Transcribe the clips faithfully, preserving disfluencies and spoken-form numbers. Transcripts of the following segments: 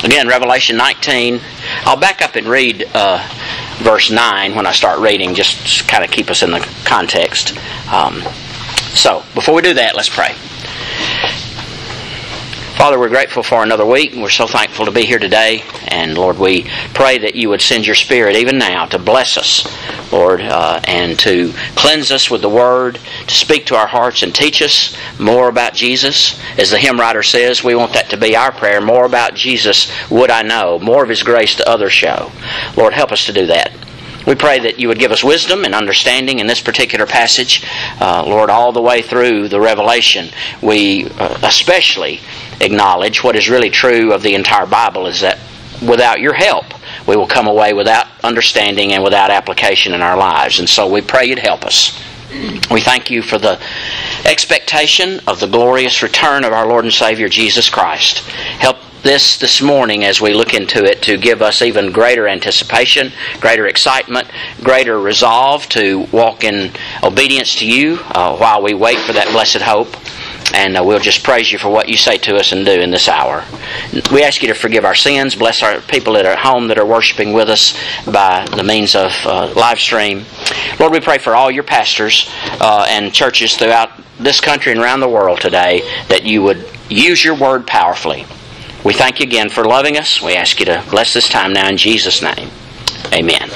Again, Revelation nineteen. I'll back up and read uh, verse nine when I start reading, just to kind of keep us in the context. Um, so, before we do that, let's pray. Father, we're grateful for another week. We're so thankful to be here today. And Lord, we pray that you would send your Spirit even now to bless us, Lord, uh, and to cleanse us with the Word, to speak to our hearts and teach us more about Jesus. As the hymn writer says, we want that to be our prayer. More about Jesus would I know. More of His grace to others show. Lord, help us to do that. We pray that you would give us wisdom and understanding in this particular passage. Uh, Lord, all the way through the Revelation, we uh, especially acknowledge what is really true of the entire Bible is that without your help, we will come away without understanding and without application in our lives. And so we pray you'd help us. We thank you for the expectation of the glorious return of our Lord and Savior Jesus Christ. Help this this morning as we look into it to give us even greater anticipation, greater excitement, greater resolve to walk in obedience to you uh, while we wait for that blessed hope. And uh, we'll just praise you for what you say to us and do in this hour. We ask you to forgive our sins. Bless our people that are at home that are worshiping with us by the means of uh, live stream. Lord, we pray for all your pastors uh, and churches throughout this country and around the world today that you would use your word powerfully. We thank you again for loving us. We ask you to bless this time now in Jesus' name. Amen.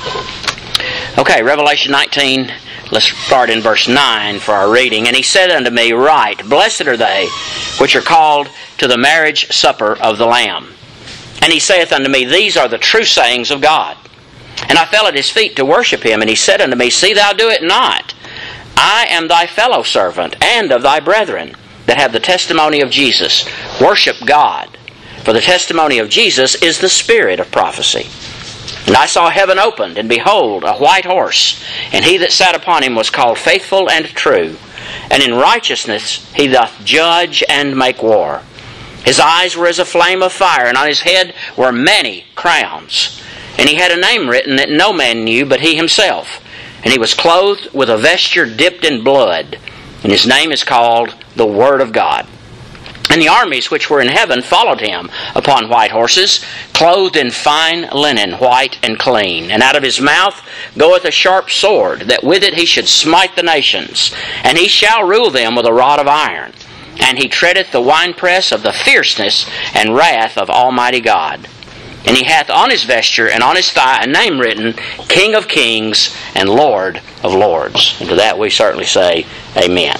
Okay, Revelation nineteen. Let's start in verse nine for our reading. And he said unto me, Write, Blessed are they which are called to the marriage supper of the Lamb. And he saith unto me, These are the true sayings of God. And I fell at his feet to worship him. And he said unto me, See thou do it not. I am thy fellow servant and of thy brethren that have the testimony of Jesus. Worship God. For the testimony of Jesus is the spirit of prophecy. And I saw heaven opened, and behold, a white horse, and he that sat upon him was called Faithful and True, and in righteousness he doth judge and make war. His eyes were as a flame of fire, and on his head were many crowns. And he had a name written that no man knew but he himself. And he was clothed with a vesture dipped in blood, and his name is called the Word of God. And the armies which were in heaven followed him upon white horses, clothed in fine linen, white and clean. And out of his mouth goeth a sharp sword, that with it he should smite the nations. And he shall rule them with a rod of iron. And he treadeth the winepress of the fierceness and wrath of Almighty God. And he hath on his vesture and on his thigh a name written, King of Kings and Lord of Lords. And to that we certainly say, Amen.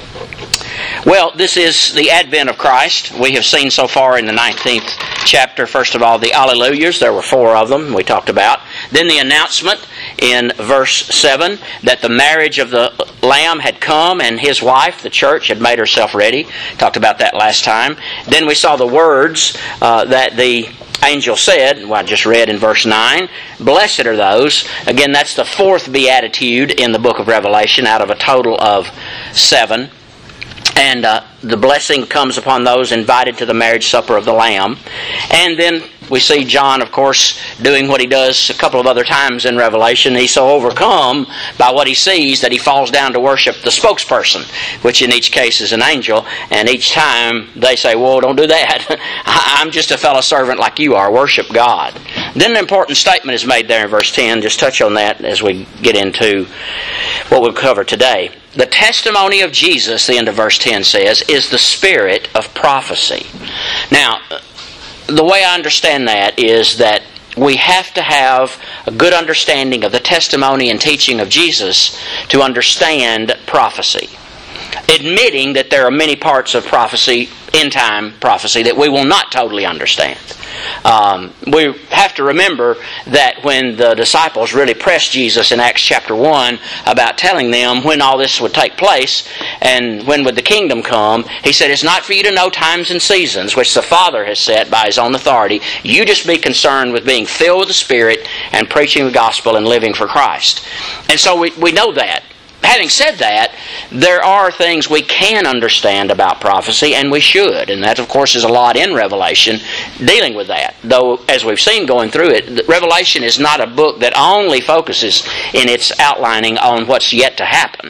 Well, this is the advent of Christ. We have seen so far in the nineteenth chapter, first of all, the Alleluias. There were four of them we talked about. Then the announcement in verse seven that the marriage of the Lamb had come and his wife, the church, had made herself ready. Talked about that last time. Then we saw the words uh, that the angel said, well, I just read in verse nine, Blessed are those. Again, that's the fourth beatitude in the book of Revelation out of a total of seven. And uh, the blessing comes upon those invited to the marriage supper of the Lamb. And then we see John, of course, doing what he does a couple of other times in Revelation. He's so overcome by what he sees that he falls down to worship the spokesperson, which in each case is an angel. And each time they say, whoa, don't do that. I'm just a fellow servant like you are. Worship God. Then an important statement is made there in verse ten. Just touch on that as we get into what we'll cover today. The testimony of Jesus, the end of verse ten says, is the spirit of prophecy. Now, the way I understand that is that we have to have a good understanding of the testimony and teaching of Jesus to understand prophecy. Admitting that there are many parts of prophecy, end-time prophecy, that we will not totally understand. Um, we have to remember that when the disciples really pressed Jesus in Acts chapter one about telling them when all this would take place and when would the kingdom come, he said, it's not for you to know times and seasons which the Father has set by His own authority. You just be concerned with being filled with the Spirit and preaching the gospel and living for Christ. And so we, we know that. Having said that, there are things we can understand about prophecy, and we should. And that, of course, is a lot in Revelation dealing with that. Though, as we've seen going through it, Revelation is not a book that only focuses in its outlining on what's yet to happen.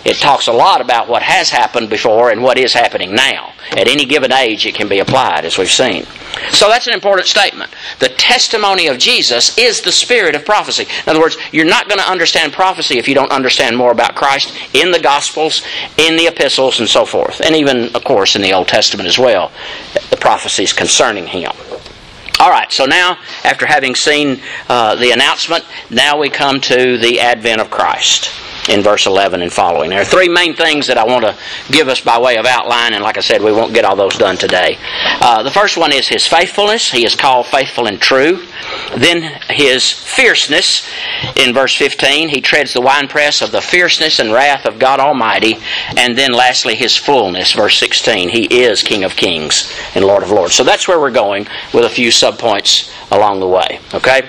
It talks a lot about what has happened before and what is happening now. At any given age, it can be applied, as we've seen. So that's an important statement. The testimony of Jesus is the spirit of prophecy. In other words, you're not going to understand prophecy if you don't understand more about Christ in the Gospels, in the epistles, and so forth. And even, of course, in the Old Testament as well, the prophecies concerning Him. All right, so now, after having seen uh, the announcement, now we come to the advent of Christ in verse eleven and following. There are three main things that I want to give us by way of outline, and like I said, we won't get all those done today. Uh, the first one is His faithfulness. He is called faithful and true. Then His fierceness. In verse fifteen, He treads the winepress of the fierceness and wrath of God Almighty. And then lastly, His fullness. Verse sixteen, He is King of Kings and Lord of Lords. So that's where we're going with a few subpoints along the way. Okay?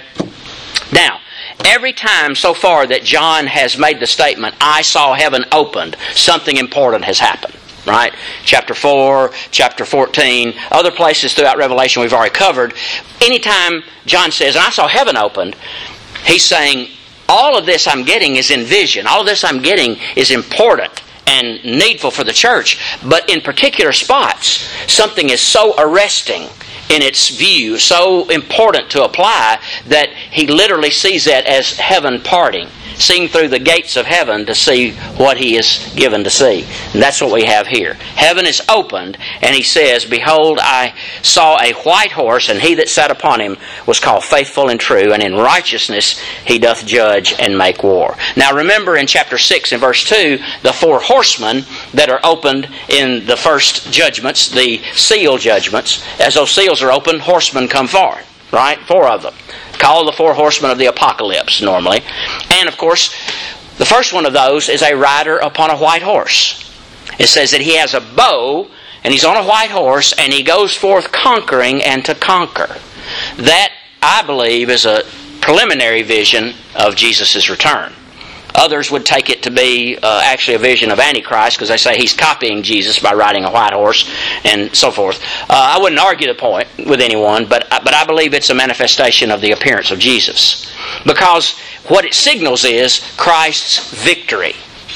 Now, every time so far that John has made the statement, I saw heaven opened, something important has happened. Right? Chapter four, chapter fourteen, other places throughout Revelation we've already covered. Anytime John says, and I saw heaven opened, he's saying, all of this I'm getting is in vision. All of this I'm getting is important and needful for the church. But in particular spots, something is so arresting in its view, so important to apply, that he literally sees that as heaven parting, seeing through the gates of heaven to see what he is given to see. And that's what we have here. Heaven is opened, and he says, Behold, I saw a white horse, and he that sat upon him was called faithful and true, and in righteousness he doth judge and make war. Now remember in chapter six and verse two, the four horsemen that are opened in the first judgments, the seal judgments. As those seals are opened, horsemen come forward. Right? Four of them. Called the four horsemen of the apocalypse, normally. And, of course, the first one of those is a rider upon a white horse. It says that he has a bow, and he's on a white horse, and he goes forth conquering and to conquer. That, I believe, is a preliminary vision of Jesus' return. Others would take it to be uh, actually a vision of Antichrist, because they say he's copying Jesus by riding a white horse and so forth. Uh, I wouldn't argue the point with anyone, but, but I believe it's a manifestation of the appearance of Jesus. Because what it signals is Christ's victory.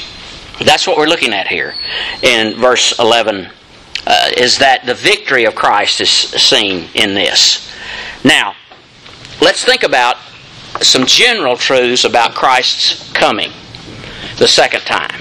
That's what we're looking at here in verse eleven, uh, is that the victory of Christ is seen in this. Now, let's think about some general truths about Christ's coming the second time.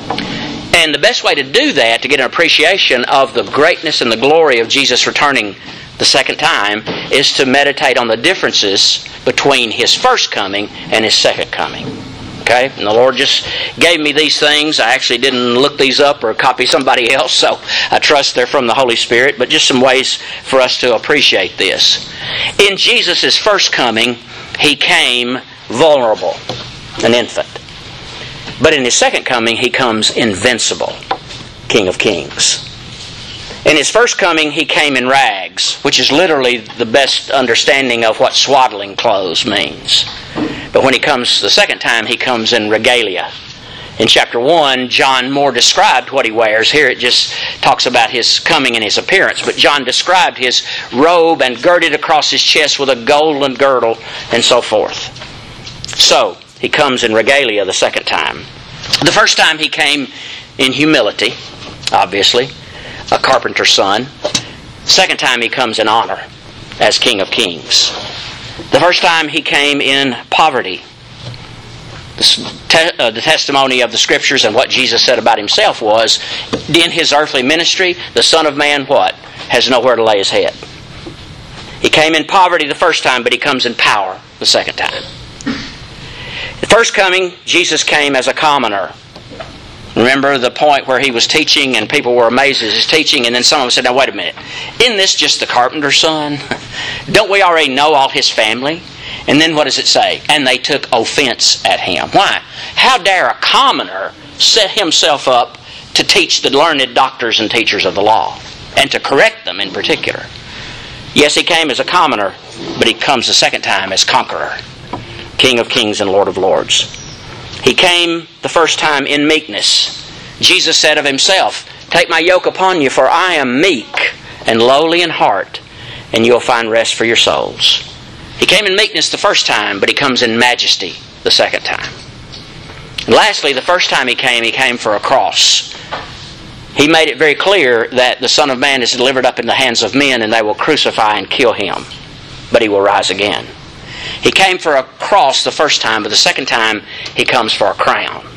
And the best way to do that, to get an appreciation of the greatness and the glory of Jesus returning the second time, is to meditate on the differences between His first coming and His second coming. Okay? And the Lord just gave me these things. I actually didn't look these up or copy somebody else, so I trust they're from the Holy Spirit, but just some ways for us to appreciate this. In Jesus' first coming, He came vulnerable, an infant. But in His second coming, He comes invincible, King of Kings. In His first coming, He came in rags, which is literally the best understanding of what swaddling clothes means. But when He comes the second time, He comes in regalia. In chapter one, John more described what He wears. Here it just talks about His coming and His appearance. But John described His robe and girded across His chest with a golden girdle and so forth. So, He comes in regalia the second time. The first time He came in humility, obviously, a carpenter's son. Second time He comes in honor as King of Kings. The first time He came in poverty. The, uh, the testimony of the Scriptures and what Jesus said about Himself was, in His earthly ministry, the Son of Man, what? Has nowhere to lay His head. He came in poverty the first time, but He comes in power the second time. The first coming, Jesus came as a commoner. Remember the point where He was teaching and people were amazed at His teaching, and then someone said, now wait a minute, isn't this just the carpenter's son? Don't we already know all his family? And then what does it say? And they took offense at Him. Why? How dare a commoner set himself up to teach the learned doctors and teachers of the law, and to correct them in particular? Yes, He came as a commoner, but He comes the second time as conqueror, King of Kings and Lord of Lords. He came the first time in meekness. Jesus said of Himself, Take my yoke upon you, for I am meek and lowly in heart, and you'll find rest for your souls. He came in meekness the first time, but He comes in majesty the second time. And lastly, the first time He came, He came for a cross. He made it very clear that the Son of Man is delivered up in the hands of men and they will crucify and kill Him. But He will rise again. He came for a cross the first time, but the second time He comes for a crown.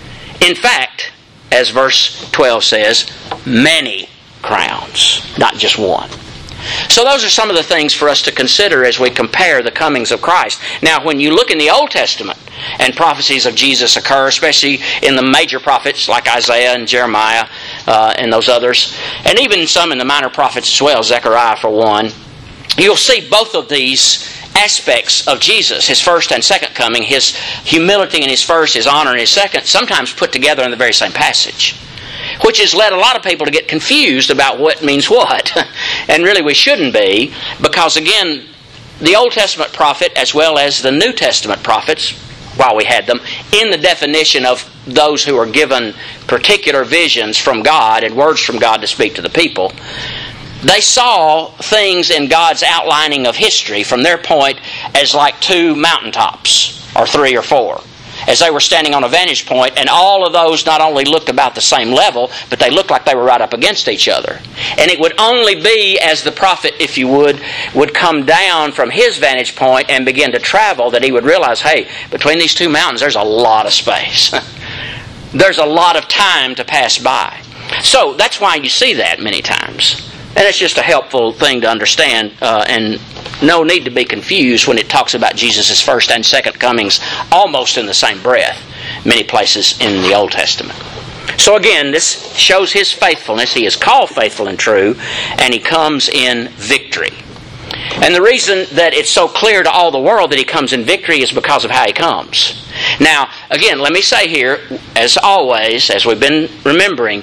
In fact, as verse twelve says, many crowns, not just one. So those are some of the things for us to consider as we compare the comings of Christ. Now, when you look in the Old Testament and prophecies of Jesus occur, especially in the major prophets like Isaiah and Jeremiah uh, and those others, and even some in the minor prophets as well, Zechariah for one, you'll see both of these aspects of Jesus, His first and second coming, His humility in His first, His honor in His second, sometimes put together in the very same passage. Which has led a lot of people to get confused about what means what. And really we shouldn't be, because again, the Old Testament prophet as well as the New Testament prophets, while we had them, in the definition of those who are given particular visions from God and words from God to speak to the people, they saw things in God's outlining of history from their point as like two mountaintops, or three or four. As they were standing on a vantage point, and all of those not only looked about the same level, but they looked like they were right up against each other. And it would only be as the prophet, if you would, would come down from his vantage point and begin to travel that he would realize, hey, between these two mountains there's a lot of space. There's a lot of time to pass by. So that's why you see that many times. And it's just a helpful thing to understand, uh, and no need to be confused when it talks about Jesus' first and second comings almost in the same breath, many places in the Old Testament. So again, this shows His faithfulness. He is called faithful and true, and He comes in victory. And the reason that it's so clear to all the world that He comes in victory is because of how He comes. Now, again, let me say here, as always, as we've been remembering,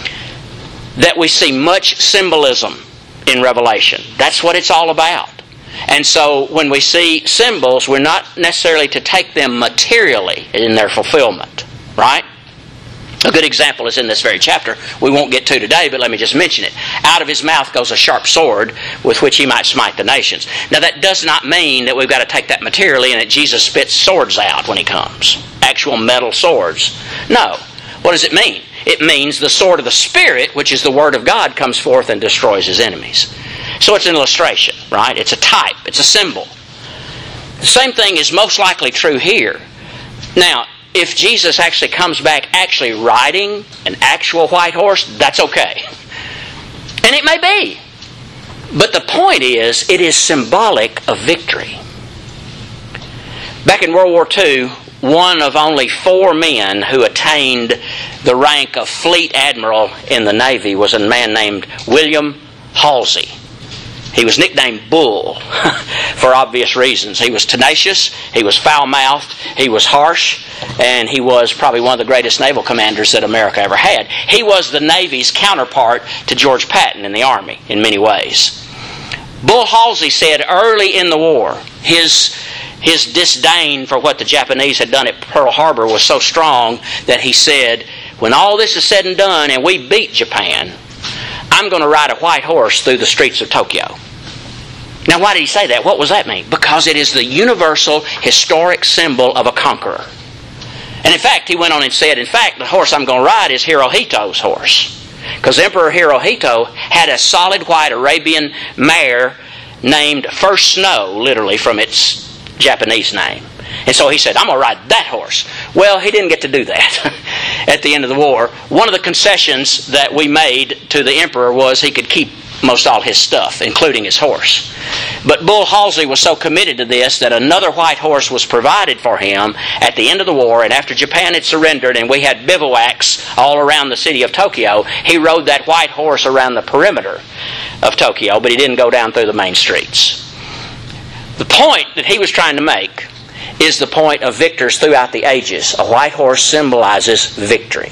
that we see much symbolism in Revelation. That's what it's all about. And so when we see symbols, we're not necessarily to take them materially in their fulfillment. Right? A good example is in this very chapter. We won't get to today, but let me just mention it. Out of His mouth goes a sharp sword with which He might smite the nations. Now that does not mean that we've got to take that materially and that Jesus spits swords out when He comes. Actual metal swords. No. What does it mean? It means the sword of the Spirit, which is the Word of God, comes forth and destroys His enemies. So it's an illustration, right? It's a type. It's a symbol. The same thing is most likely true here. Now, if Jesus actually comes back actually riding an actual white horse, that's okay. And it may be. But the point is, it is symbolic of victory. Back in World War Two, one of only four men who attained the rank of Fleet Admiral in the Navy was a man named William Halsey. He was nicknamed Bull for obvious reasons. He was tenacious, he was foul-mouthed, he was harsh, and he was probably one of the greatest naval commanders that America ever had. He was the Navy's counterpart to George Patton in the Army in many ways. Bull Halsey said early in the war, his His disdain for what the Japanese had done at Pearl Harbor was so strong that he said, when all this is said and done and we beat Japan, I'm going to ride a white horse through the streets of Tokyo. Now why did he say that? What does that mean? Because it is the universal historic symbol of a conqueror. And in fact, he went on and said, in fact, the horse I'm going to ride is Hirohito's horse. Because Emperor Hirohito had a solid white Arabian mare named First Snow, literally from its Japanese name. And so he said, I'm going to ride that horse. Well, he didn't get to do that at the end of the war. One of the concessions that we made to the emperor was he could keep most all his stuff, including his horse. But Bull Halsey was so committed to this that another white horse was provided for him at the end of the war, and after Japan had surrendered and we had bivouacs all around the city of Tokyo, he rode that white horse around the perimeter of Tokyo, but he didn't go down through the main streets. The point that he was trying to make is the point of victors throughout the ages. A white horse symbolizes victory.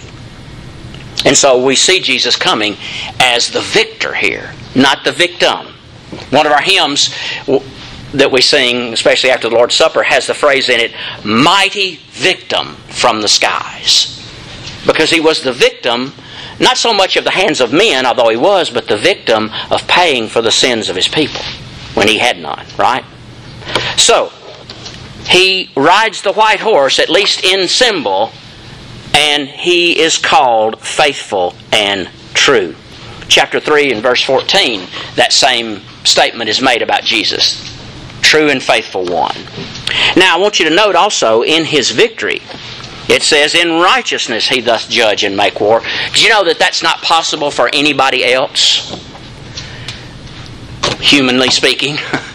And so we see Jesus coming as the victor here, not the victim. One of our hymns that we sing, especially after the Lord's Supper, has the phrase in it, mighty victim from the skies. Because He was the victim, not so much of the hands of men, although He was, but the victim of paying for the sins of His people when He had none, right? So, He rides the white horse, at least in symbol, and He is called faithful and true. Chapter three and verse fourteen, that same statement is made about Jesus. True and faithful one. Now I want you to note also in His victory, it says, in righteousness He doth judge and make war. Do you know that that's not possible for anybody else? Humanly speaking.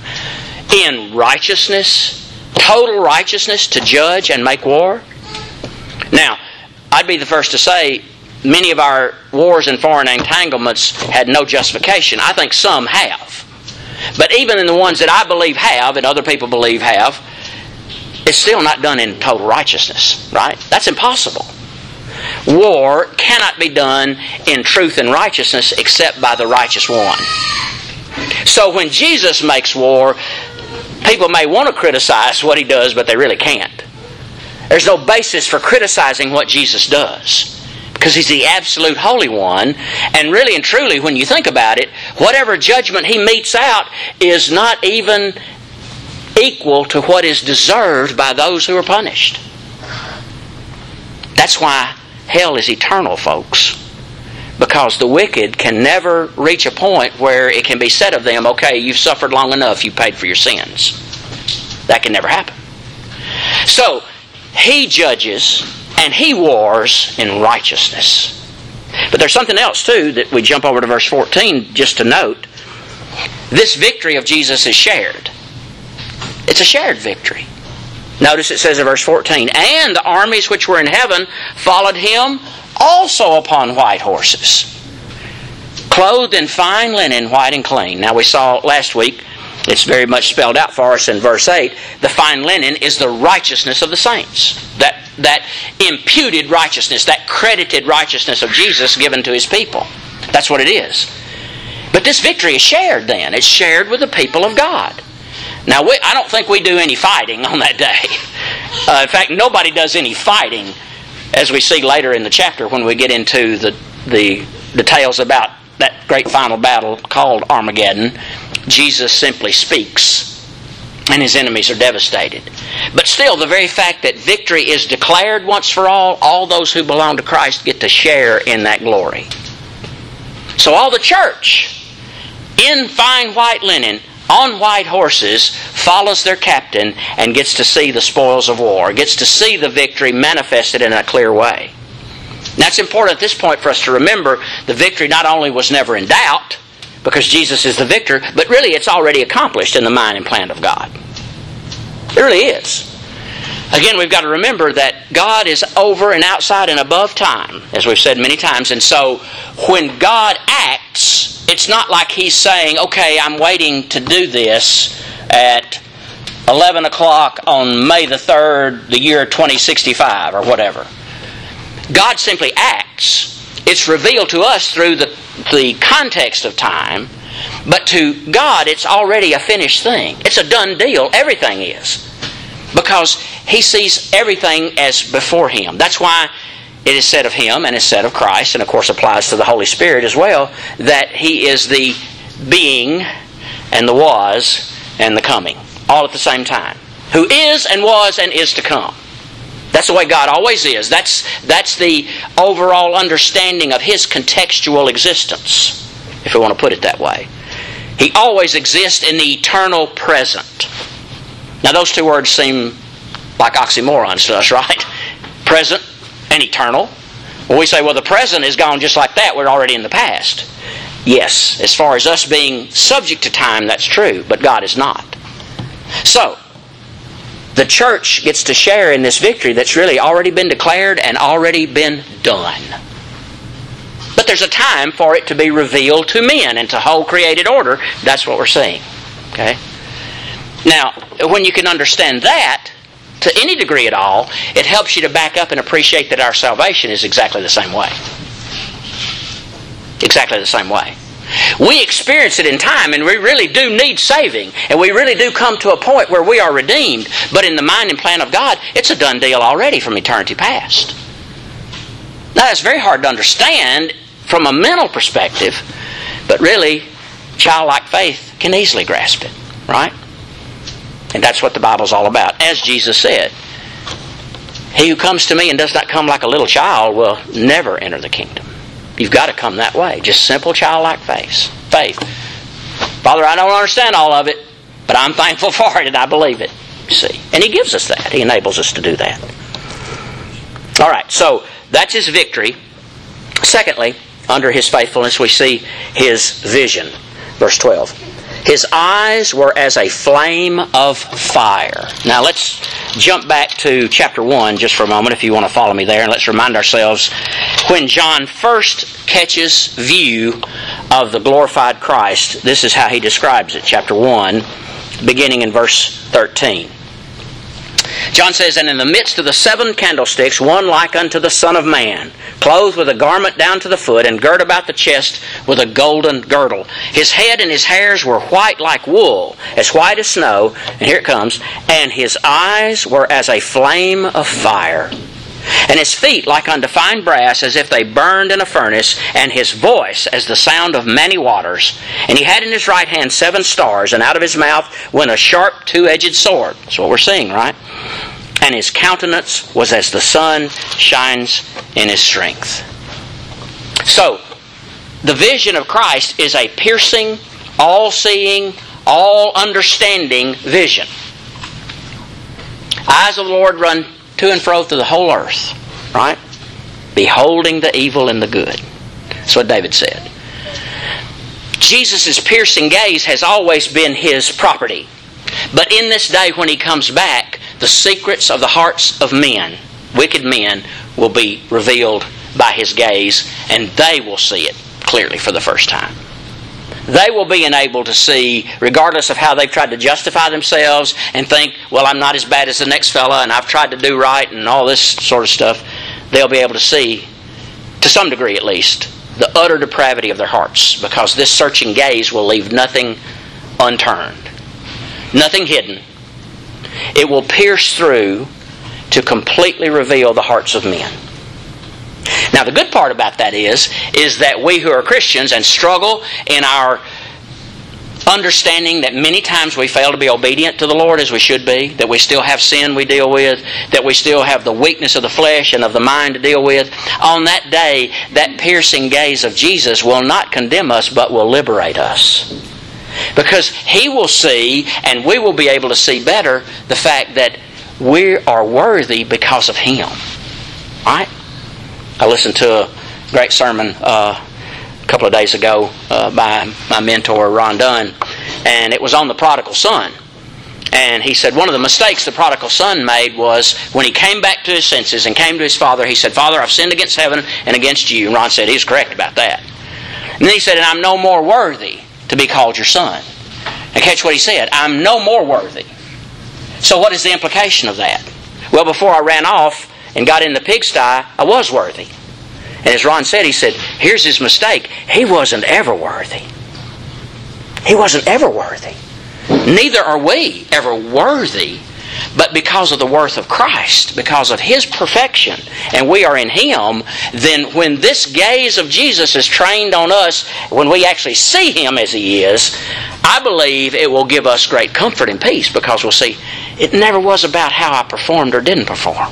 In righteousness, total righteousness to judge and make war. Now, I'd be the first to say, many of our wars and foreign entanglements had no justification. I think some have. But even in the ones that I believe have, and other people believe have, it's still not done in total righteousness, right? That's impossible. War cannot be done in truth and righteousness except by the righteous one. So when Jesus makes war, people may want to criticize what He does, but they really can't. There's no basis for criticizing what Jesus does, because He's the absolute Holy One. And really and truly, when you think about it, whatever judgment He metes out is not even equal to what is deserved by those who are punished. That's why hell is eternal, folks. Because the wicked can never reach a point where it can be said of them, okay, you've suffered long enough, you've paid for your sins. That can never happen. So, He judges and He wars in righteousness. But there's something else too that we jump over to verse fourteen just to note. This victory of Jesus is shared. It's a shared victory. Notice it says in verse fourteen, and the armies which were in heaven followed Him also upon white horses, clothed in fine linen, white and clean. Now we saw last week, it's very much spelled out for us in verse eight, the fine linen is the righteousness of the saints. That, that imputed righteousness, that credited righteousness of Jesus given to His people. That's what it is. But this victory is shared then. It's shared with the people of God. Now, we, I don't think we do any fighting on that day. Uh, in fact, nobody does any fighting, as we see later in the chapter when we get into the, the details about that great final battle called Armageddon. Jesus simply speaks, and His enemies are devastated. But still, the very fact that victory is declared once for all, all those who belong to Christ get to share in that glory. So all the church, in fine white linen, on white horses, follows their captain and gets to see the spoils of war, gets to see the victory manifested in a clear way. Now it's important at this point for us to remember the victory not only was never in doubt, because Jesus is the victor, but really it's already accomplished in the mind and plan of God. It really is. Again, we've got to remember that God is over and outside and above time, as we've said many times, and so when God acts, it's not like He's saying, okay, I'm waiting to do this at eleven o'clock on May the third, the year twenty sixty-five, or whatever. God simply acts. It's revealed to us through the, the context of time, but to God it's already a finished thing. It's a done deal. Everything is. Because He sees everything as before Him. That's why it is said of Him and is said of Christ, and of course applies to the Holy Spirit as well, that He is the being and the was and the coming, all at the same time. Who is and was and is to come. That's the way God always is. That's, that's the overall understanding of His contextual existence, if we want to put it that way. He always exists in the eternal present. Now those two words seem like oxymorons to us, right? Present and eternal. Well, we say, well, the present is gone just like that. We're already in the past. Yes, as far as us being subject to time, that's true, but God is not. So, the church gets to share in this victory that's really already been declared and already been done. But there's a time for it to be revealed to men and to whole created order. That's what we're seeing. Okay? Now, when you can understand that, to any degree at all, it helps you to back up and appreciate that our salvation is exactly the same way. Exactly the same way. We experience it in time, and we really do need saving, and we really do come to a point where we are redeemed, but in the mind and plan of God, it's a done deal already from eternity past. Now that's very hard to understand from a mental perspective, but really, childlike faith can easily grasp it, right? And that's what the Bible's all about. As Jesus said, He who comes to me and does not come like a little child will never enter the kingdom. You've got to come that way. Just simple childlike faith. Faith. Father, I don't understand all of it, but I'm thankful for it and I believe it. See? And He gives us that. He enables us to do that. All right, so that's His victory. Secondly, under His faithfulness, we see His vision. Verse twelve. His eyes were as a flame of fire. Now let's jump back to chapter one just for a moment if you want to follow me there. And let's remind ourselves when John first catches view of the glorified Christ, this is how he describes it. Chapter one, beginning in verse thirteen. John says, "And in the midst of the seven candlesticks, one like unto the Son of Man, clothed with a garment down to the foot, and girt about the chest with a golden girdle. His head and his hairs were white like wool, as white as snow." And here it comes. "And his eyes were as a flame of fire. And his feet like unto fine brass, as if they burned in a furnace, and his voice as the sound of many waters. And he had in his right hand seven stars, and out of his mouth went a sharp two-edged sword." That's what we're seeing, right? "And his countenance was as the sun shines in his strength." So, the vision of Christ is a piercing, all-seeing, all-understanding vision. Eyes of the Lord run to and fro through the whole earth, right? Beholding the evil and the good. That's what David said. Jesus' piercing gaze has always been His property. But in this day when He comes back, the secrets of the hearts of men, wicked men, will be revealed by His gaze, and they will see it clearly for the first time. They will be enabled to see, regardless of how they've tried to justify themselves and think, well, I'm not as bad as the next fella and I've tried to do right and all this sort of stuff, they'll be able to see, to some degree at least, the utter depravity of their hearts, because this searching gaze will leave nothing unturned, nothing hidden. It will pierce through to completely reveal the hearts of men. Now the good part about that is, is that we who are Christians and struggle in our understanding that many times we fail to be obedient to the Lord as we should be, that we still have sin we deal with, that we still have the weakness of the flesh and of the mind to deal with, on that day, that piercing gaze of Jesus will not condemn us but will liberate us. Because He will see, and we will be able to see better, the fact that we are worthy because of Him. Right? I listened to a great sermon uh, a couple of days ago uh, by my mentor, Ron Dunn, and it was on the prodigal son. And he said one of the mistakes the prodigal son made was when he came back to his senses and came to his father, he said, "Father, I've sinned against heaven and against you." And Ron said he was correct about that. And then he said, "And I'm no more worthy to be called your son." And catch what he said, "I'm no more worthy." So what is the implication of that? Well, before I ran off and got in the pigsty, I was worthy. And as Ron said, he said, here's his mistake. He wasn't ever worthy. He wasn't ever worthy. Neither are we ever worthy, but because of the worth of Christ, because of His perfection, and we are in Him, then when this gaze of Jesus is trained on us, when we actually see Him as He is, I believe it will give us great comfort and peace, because we'll see, it never was about how I performed or didn't perform.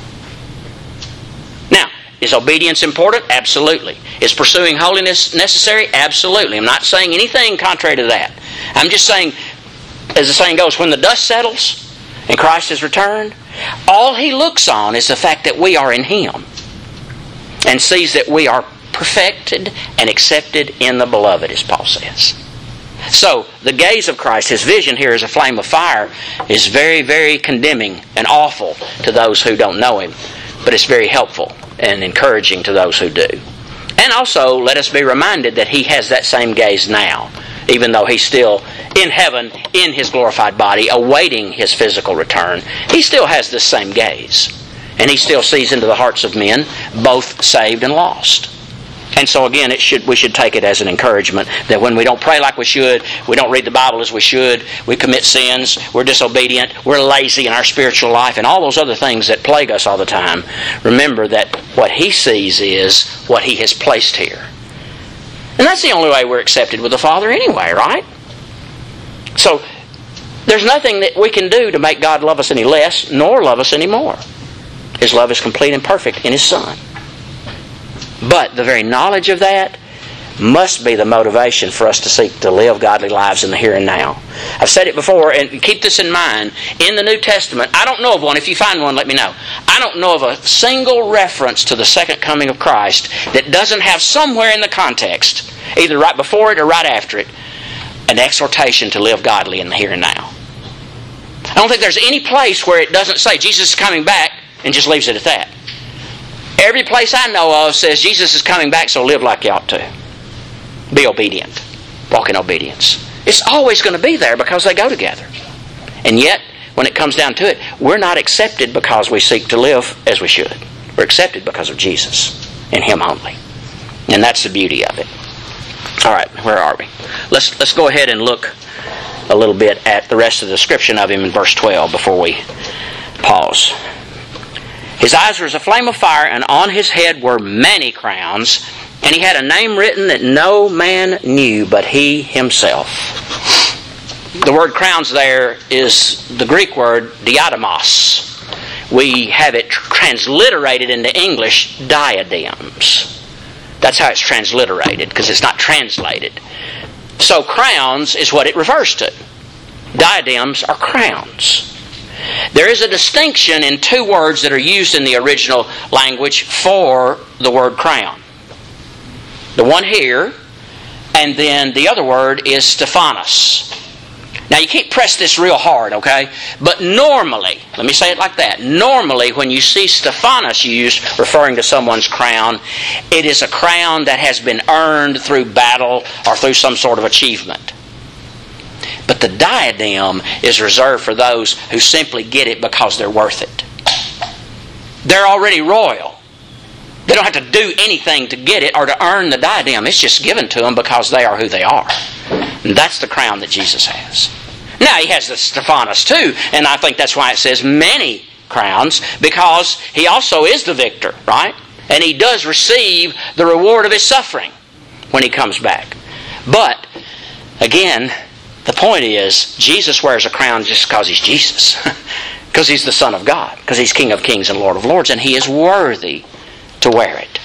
Now, is obedience important? Absolutely. Is pursuing holiness necessary? Absolutely. I'm not saying anything contrary to that. I'm just saying, as the saying goes, when the dust settles and Christ has returned, all He looks on is the fact that we are in Him and sees that we are perfected and accepted in the Beloved, as Paul says. So, the gaze of Christ, His vision here as a flame of fire, is very, very condemning and awful to those who don't know Him. But it's very helpful and encouraging to those who do. And also, let us be reminded that He has that same gaze now, even though He's still in heaven, in His glorified body, awaiting His physical return. He still has this same gaze. And He still sees into the hearts of men, both saved and lost. And so again, it should we should take it as an encouragement that when we don't pray like we should, we don't read the Bible as we should, we commit sins, we're disobedient, we're lazy in our spiritual life, and all those other things that plague us all the time, remember that what He sees is what He has placed here. And that's the only way we're accepted with the Father anyway, right? So, there's nothing that we can do to make God love us any less, nor love us any more. His love is complete and perfect in His Son. But the very knowledge of that must be the motivation for us to seek to live godly lives in the here and now. I've said it before, and keep this in mind. In the New Testament, I don't know of one. If you find one, let me know. I don't know of a single reference to the second coming of Christ that doesn't have somewhere in the context, either right before it or right after it, an exhortation to live godly in the here and now. I don't think there's any place where it doesn't say Jesus is coming back and just leaves it at that. Every place I know of says Jesus is coming back, so live like you ought to. Be obedient. Walk in obedience. It's always going to be there because they go together. And yet, when it comes down to it, we're not accepted because we seek to live as we should. We're accepted because of Jesus and Him only. And that's the beauty of it. All right, where are we? Let's let's go ahead and look a little bit at the rest of the description of Him in verse twelve before we pause. His eyes were as a flame of fire, and on His head were many crowns, and He had a name written that no man knew but He Himself. The word crowns there is the Greek word diademos. We have it transliterated into English, diadems. That's how it's transliterated, because it's not translated. So crowns is what it refers to. Diadems are crowns. There is a distinction in two words that are used in the original language for the word crown. The one here, and then the other word is Stephanos. Now you can't press this real hard, okay? But normally, let me say it like that, normally when you see Stephanos used referring to someone's crown, it is a crown that has been earned through battle or through some sort of achievement. But the diadem is reserved for those who simply get it because they're worth it. They're already royal. They don't have to do anything to get it or to earn the diadem. It's just given to them because they are who they are. And that's the crown that Jesus has. Now He has the Stephanos too, and I think that's why it says many crowns, because He also is the victor, right? And He does receive the reward of His suffering when He comes back. But, again, the point is, Jesus wears a crown just because He's Jesus. Because He's the Son of God. Because He's King of Kings and Lord of Lords. And He is worthy to wear it.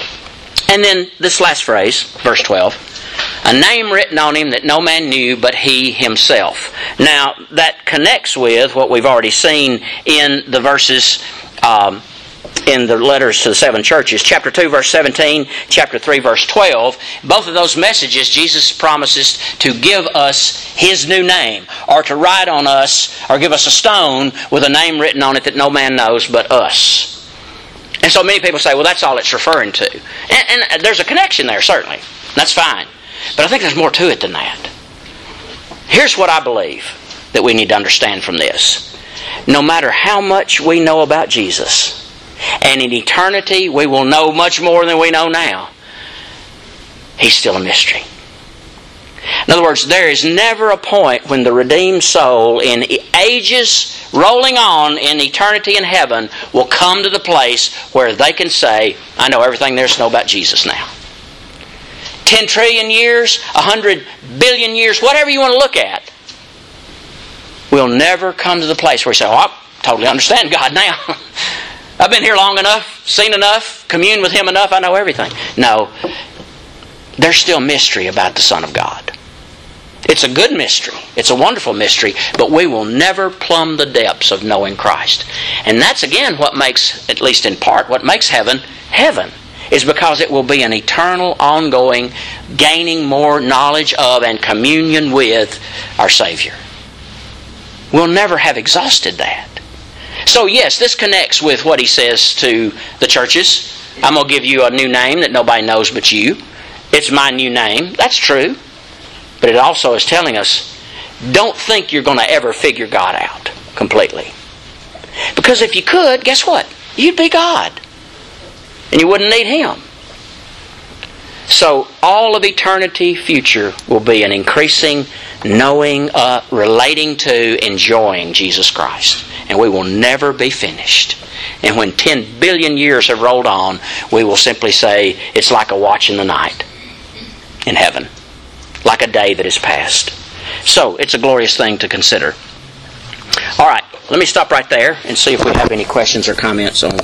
And then this last phrase, verse twelve. A name written on Him that no man knew but He Himself. Now, that connects with what we've already seen in the verses, um, in the letters to the seven churches. Chapter two, verse seventeen, chapter three, verse twelve. Both of those messages, Jesus promises to give us His new name, or to write on us, or give us a stone with a name written on it that no man knows but us. And so many people say, well, that's all it's referring to. And, and there's a connection there, certainly. That's fine. But I think there's more to it than that. Here's what I believe that we need to understand from this. No matter how much we know about Jesus, and in eternity we will know much more than we know now, He's still a mystery. In other words, there is never a point when the redeemed soul in ages rolling on in eternity in heaven will come to the place where they can say, I know everything there is to know about Jesus now. Ten trillion years, a hundred billion years, whatever you want to look at, we'll never come to the place where we say, oh, I totally understand God now. I've been here long enough, seen enough, communed with Him enough, I know everything. No, there's still mystery about the Son of God. It's a good mystery. It's a wonderful mystery, but we will never plumb the depths of knowing Christ. And that's again what makes, at least in part, what makes heaven, heaven. Is because it will be an eternal, ongoing, gaining more knowledge of and communion with our Savior. We'll never have exhausted that. So yes, this connects with what He says to the churches. I'm going to give you a new name that nobody knows but you. It's my new name. That's true. But it also is telling us, don't think you're going to ever figure God out completely. Because if you could, guess what? You'd be God. And you wouldn't need Him. So all of eternity future will be an increasing knowing, uh, relating to, enjoying Jesus Christ. And we will never be finished. And when ten billion years have rolled on, we will simply say, it's like a watch in the night in heaven. Like a day that is past. So it's a glorious thing to consider. All right, let me stop right there and see if we have any questions or comments on